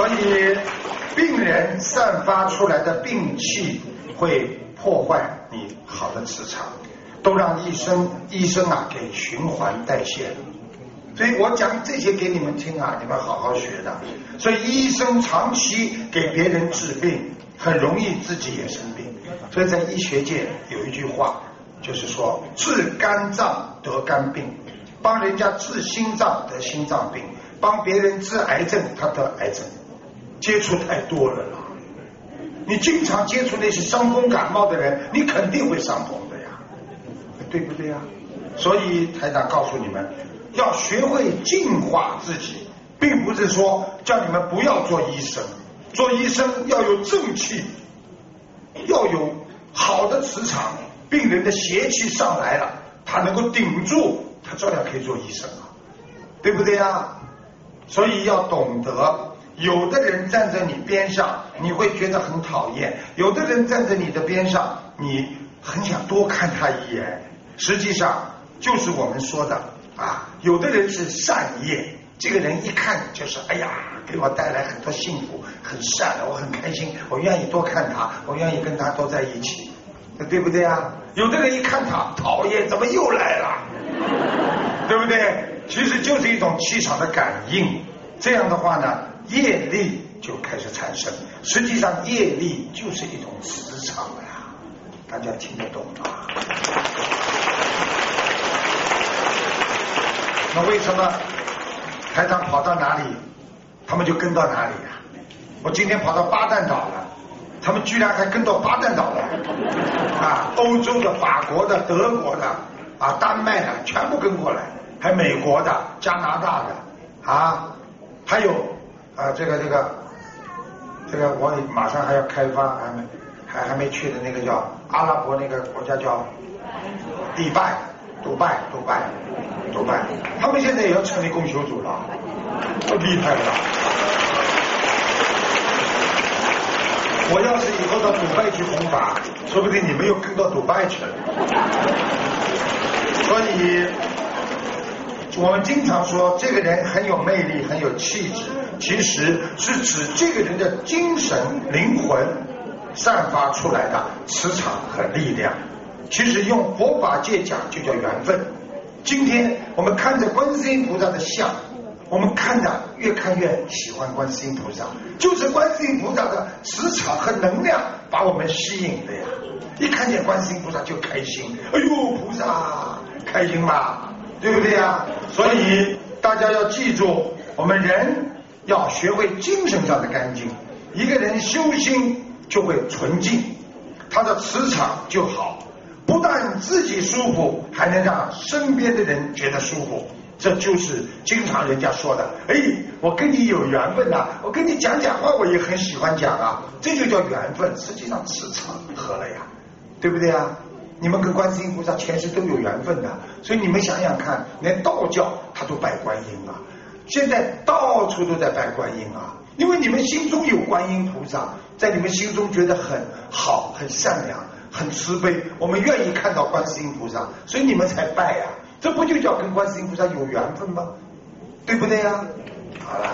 所以病人散发出来的病气会破坏你好的磁场，都让医生给循环代谢了。所以我讲这些给你们听啊，你们好好学的。所以医生长期给别人治病，很容易自己也生病。所以在医学界有一句话，就是说治肝脏得肝病，帮人家治心脏得心脏病，帮别人治癌症他得癌症。接触太多了啦，你经常接触那些伤风感冒的人，你肯定会伤风的呀，对不对呀？所以台长告诉你们，要学会净化自己，并不是说叫你们不要做医生，做医生要有正气，要有好的磁场，病人的邪气上来了，他能够顶住，他照样可以做医生啊，对不对呀？所以要懂得，有的人站在你边上你会觉得很讨厌，有的人站在你的边上你很想多看他一眼，实际上就是我们说的啊，有的人是善业，这个人一看就是哎呀，给我带来很多幸福，很善，我很开心，我愿意多看他，我愿意跟他多在一起，对不对啊？有的人一看他讨厌，怎么又来了，对不对？其实就是一种气场的感应。这样的话呢，业力就开始产生。实际上业力就是一种磁场呀，大家听得懂吗？那为什么台长跑到哪里他们就跟到哪里呀？我今天跑到巴旦岛了，他们居然还跟到巴旦岛了啊！欧洲的、法国的、德国的啊、丹麦的全部跟过来，还美国的、加拿大的啊，还有这个我马上还要开发，还没去的那个叫阿拉伯那个国家叫迪拜，杜拜，他们现在也要成立共修组了，厉害了！我要是以后到杜拜去弘法，说不定你们又跟到杜拜去了。所以我们经常说这个人很有魅力，很有气质，其实是指这个人的精神灵魂散发出来的磁场和力量。其实用佛法界讲就叫缘分。今天我们看着观世音菩萨的像，我们看着越看越喜欢观世音菩萨，就是观世音菩萨的磁场和能量把我们吸引的呀。一看见观世音菩萨就开心，哎呦菩萨开心吧，对不对呀？所以大家要记住，我们人要学会精神上的干净。一个人修心就会纯净，他的磁场就好，不但自己舒服，还能让身边的人觉得舒服。这就是经常人家说的，哎，我跟你有缘分呐，我跟你讲话我也很喜欢讲啊，这就叫缘分。实际上磁场合了呀，对不对啊？你们跟观世音菩萨前世都有缘分的，所以你们想想看，连道教他都拜观音啊，现在到处都在拜观音啊，因为你们心中有观音菩萨，在你们心中觉得很好、很善良、很慈悲，我们愿意看到观世音菩萨，所以你们才拜呀。这不就叫跟观世音菩萨有缘分吗？对不对呀？好了，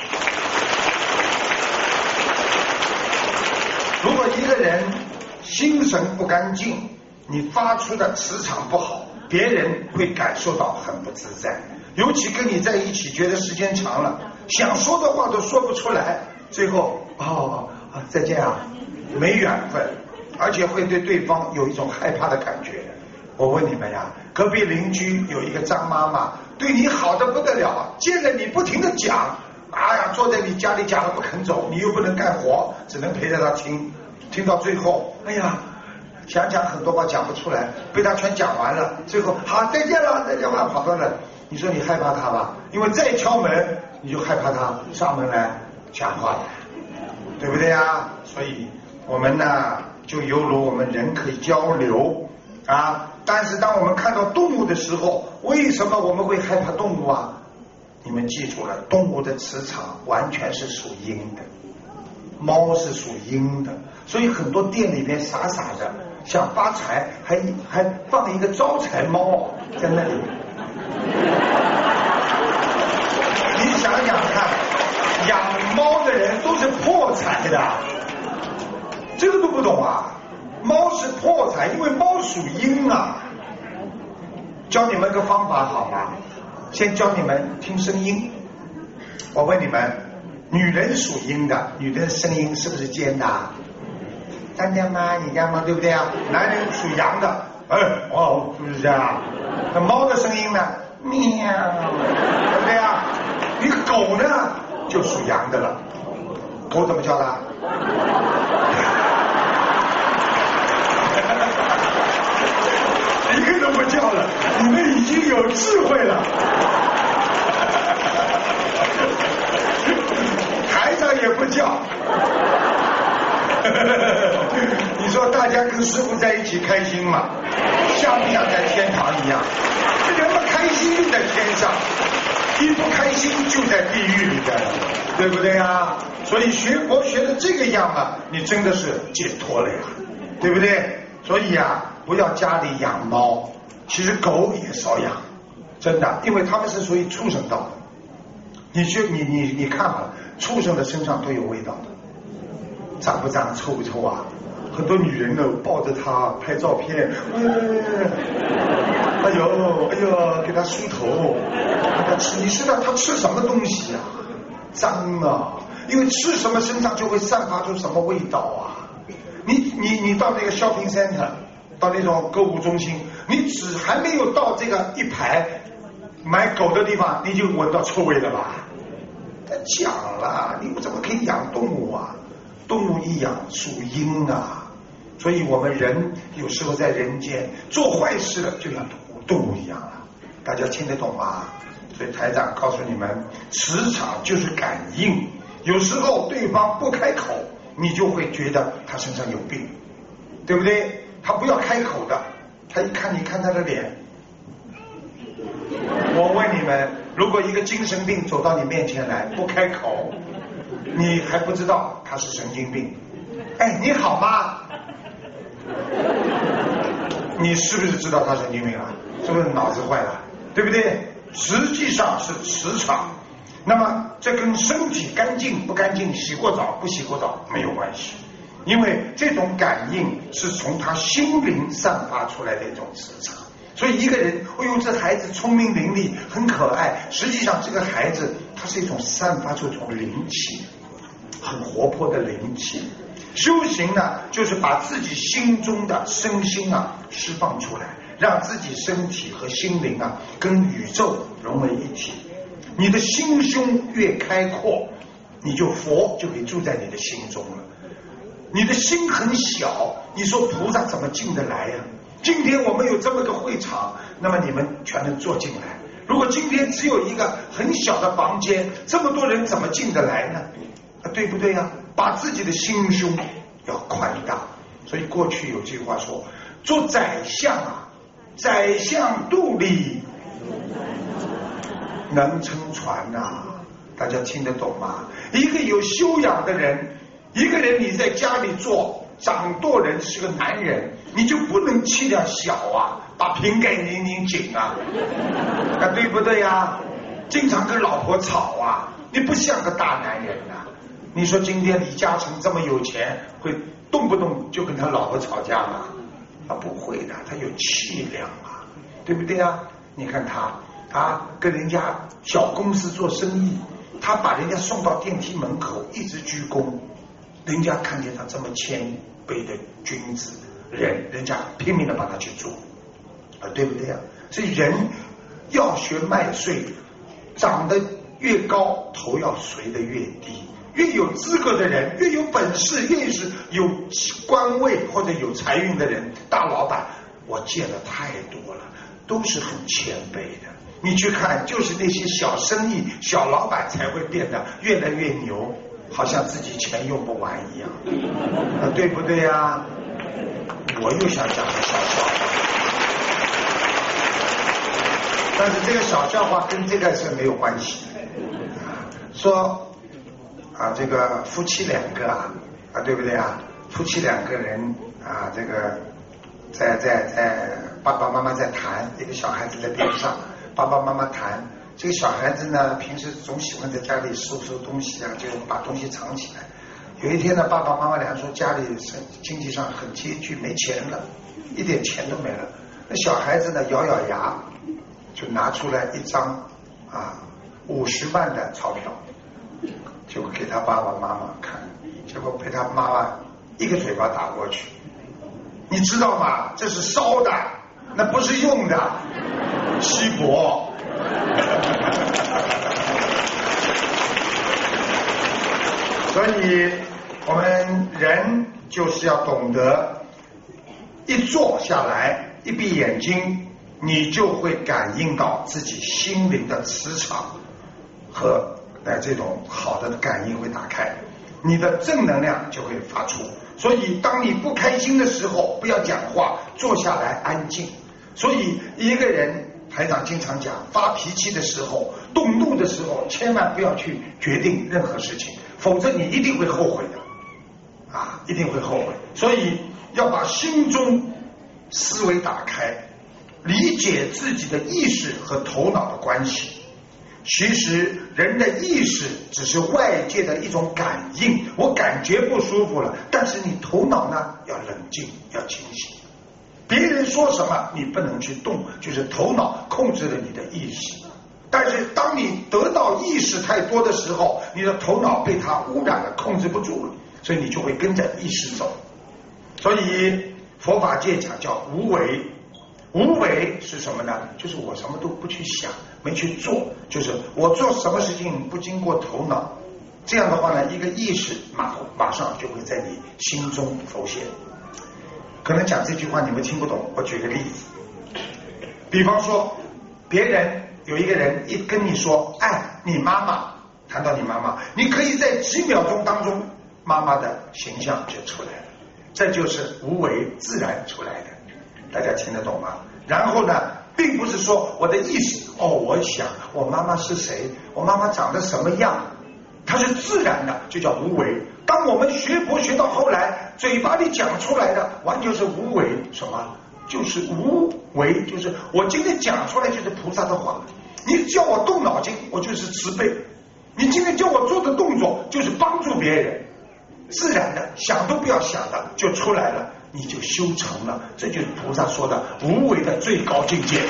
如果一个人心神不干净，你发出的磁场不好，别人会感受到很不自在，尤其跟你在一起觉得时间长了，想说的话都说不出来，最后再见啊，没缘分，而且会对对方有一种害怕的感觉。我问你们呀，隔壁邻居有一个张妈妈，对你好的不得了，见了你不停的讲，哎呀，坐在你家里讲了不肯走，你又不能干活，只能陪着他听，听到最后，哎呀，想讲很多话讲不出来，被他全讲完了，最后好再见了，再见了，跑到了。你说你害怕他吧？因为再敲门，你就害怕他上门来讲话了，对不对呀？所以我们呢，就犹如我们人可以交流啊。但是当我们看到动物的时候，为什么我们会害怕动物啊？你们记住了，动物的磁场完全是属阴的，猫是属阴的，所以很多店里边傻傻的想发财，还放一个招财猫在那里。你想想看， 养猫的人都是破财的，这个都不懂啊？猫是破财，因为猫属阴啊。教你们个方法好吗？先教你们听声音。我问你们，女人属阴的，女人的声音是不是尖的？当当吗？你干嘛？对不对啊？男人属阳的，是不是这样？那猫的声音呢？喵，对不对啊？你狗呢就属阳的了，狗怎么叫的？一个都不叫了，你们已经有智慧了。台长也不叫。你说大家跟师父在一起开心吗？像不像在天堂一样？人们开心就在天上，一不开心就在地狱里边，对不对啊？所以学佛学的这个样啊，你真的是解脱了呀，对不对？所以啊，不要家里养猫，其实狗也少养，真的，因为它们是属于畜生道的。你看啊，畜生的身上都有味道的，脏不脏，臭不臭啊？很多女人呢抱着它拍照片，哎呦，给它梳头，给它吃。你知道它吃什么东西啊？脏啊！因为吃什么身上就会散发出什么味道啊！你到那个 shopping center， 到那种购物中心，你只还没有到这个一排买狗的地方，你就闻到臭味了吧？他讲了，你怎么可以养动物啊？动物一养属阴啊，所以我们人有时候在人间做坏事了，就像动物一样了。大家听得懂吗？所以台长告诉你们，磁场就是感应，有时候对方不开口，你就会觉得他身上有病，对不对？他不要开口的，他一看，你看他的脸。我问你们，如果一个精神病走到你面前来不开口，你还不知道他是神经病。哎，你好吗？你是不是知道他神经病了？是不是脑子坏了？对不对？实际上是磁场。那么这跟身体干净不干净、洗过澡不洗过澡没有关系，因为这种感应是从他心灵散发出来的一种磁场。所以一个人，哎呦，这孩子聪明伶俐，很可爱，实际上这个孩子他是一种散发出一种灵气，很活泼的灵气。修行呢，就是把自己心中的身心啊释放出来，让自己身体和心灵啊跟宇宙融为一体。你的心胸越开阔，你就佛就可以住在你的心中了。你的心很小，你说菩萨怎么进得来呀？今天我们有这么个会场，那么你们全能坐进来。如果今天只有一个很小的房间，这么多人怎么进得来呢？对不对呀？把自己的心胸要宽大。所以过去有句话说，做宰相啊，宰相肚里能撑船啊，大家听得懂吗？一个有修养的人，一个人你在家里做掌舵人，是个男人，你就不能气量小啊，把瓶盖拧紧啊，对不对呀？经常跟老婆吵啊，你不像个大男人啊。你说今天李嘉诚这么有钱，会动不动就跟他老婆吵架吗？不会的，他有气量啊，对不对啊？你看他跟人家小公司做生意，他把人家送到电梯门口一直鞠躬，人家看见他这么谦卑的君子人家拼命的帮他去做对不对啊？所以人要学麦穗，长得越高头要垂得越低，越有资格的人，越有本事，越是有官位或者有财运的人，大老板我见了太多了，都是很谦卑的。你去看，就是那些小生意小老板才会变得越来越牛，好像自己钱用不完一样对不对啊？我又想讲个小笑话，但是这个小笑话跟这个是没有关系说这个夫妻两个对不对啊？夫妻两个人这个在爸爸妈妈在谈，一个小孩子在边上，爸爸妈妈谈， 这个小孩子呢，平时总喜欢在家里收东西啊，就把东西藏起来。有一天呢，爸爸妈妈俩说家里经济上很拮据，没钱了，一点钱都没了。那小孩子呢，咬咬牙，就拿出来一张50万的钞票，就给他爸爸妈妈看，结果被他妈妈一个嘴巴打过去。你知道吗？这是烧的，那不是用的，稀薄。所以我们人就是要懂得，一坐下来，一闭眼睛，你就会感应到自己心灵的磁场和这种好的感应会打开，你的正能量就会发出。所以当你不开心的时候，不要讲话，坐下来安静。所以一个人，台长经常讲，发脾气的时候，动怒的时候，千万不要去决定任何事情，否则你一定会后悔的一定会后悔。所以要把心中思维打开，理解自己的意识和头脑的关系。其实人的意识只是外界的一种感应，我感觉不舒服了，但是你头脑呢要冷静，要清醒。别人说什么你不能去动，就是头脑控制了你的意识。但是当你得到意识太多的时候，你的头脑被它污染了，控制不住了，所以你就会跟着意识走。所以佛法界讲叫无为。无为是什么呢？就是我什么都不去想，没去做，就是我做什么事情不经过头脑。这样的话呢，一个意识马上就会在你心中浮现。可能讲这句话你们听不懂，我举个例子。比方说，别人有一个人一跟你说爱你妈妈，谈到你妈妈，你可以在几秒钟当中，妈妈的形象就出来了。这就是无为自然出来的，大家听得懂吗？然后呢，并不是说我的意识我想我妈妈是谁，我妈妈长得什么样，它是自然的，就叫无为。当我们学佛学到后来，嘴巴里讲出来的完全是无为。什么？就是无为，就是我今天讲出来就是菩萨的话。你叫我动脑筋，我就是慈悲；你今天叫我做的动作，就是帮助别人。自然的，想都不要想的就出来了，你就修成了。这就是菩萨说的无为的最高境界。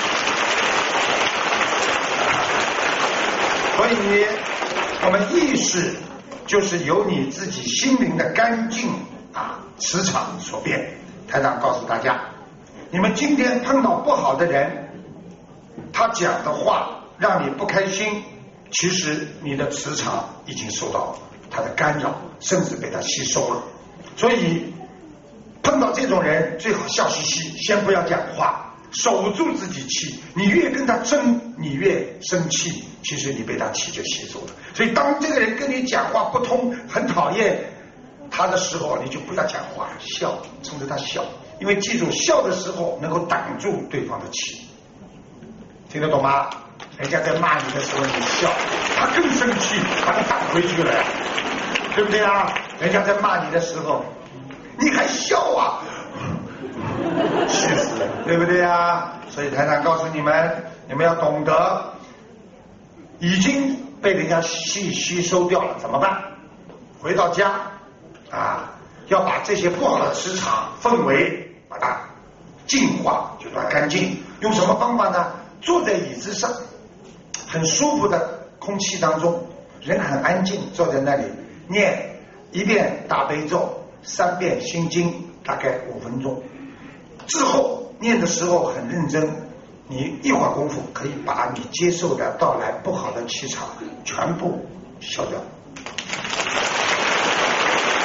所以我们意识就是由你自己心灵的干净磁场所变。台长告诉大家，你们今天碰到不好的人，他讲的话让你不开心，其实你的磁场已经受到他的干扰，甚至被他吸收了。所以碰到这种人最好笑嘻嘻，先不要讲话，守住自己气。你越跟他争，你越生气，其实你被他气就吸收了。所以当这个人跟你讲话不通，很讨厌他的时候，你就不要讲话，笑，冲着他笑。因为记住，笑的时候能够挡住对方的气。听得懂吗？人家在骂你的时候你笑，他更生气，把你挡回去了，对不对啊？人家在骂你的时候你还笑啊，气死了，对不对啊？所以台长告诉你们，你们要懂得，已经被人家吸收掉了怎么办？回到家要把这些不好的磁场氛围把它净化，就把它干净。用什么方法呢？坐在椅子上，很舒服的空气当中，人很安静，坐在那里念1遍大悲咒，3遍心经，大概5分钟。之后念的时候很认真，你一会儿功夫可以把你接受的到来不好的气场全部消掉。